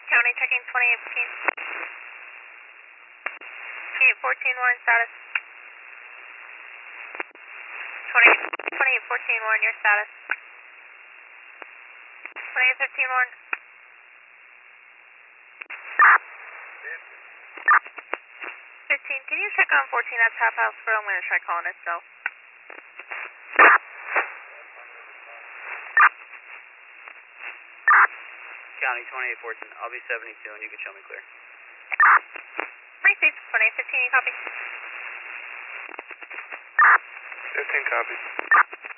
County checking 2815. 2814 Warren status. 2814 Warren, your status. 2815 Warren. 15, can you check on 14 at Tap House Grill? I'm going to try calling it cell. County 2814, I'll be 72 and you can show me clear. Received, 2815, copy. 15 copy.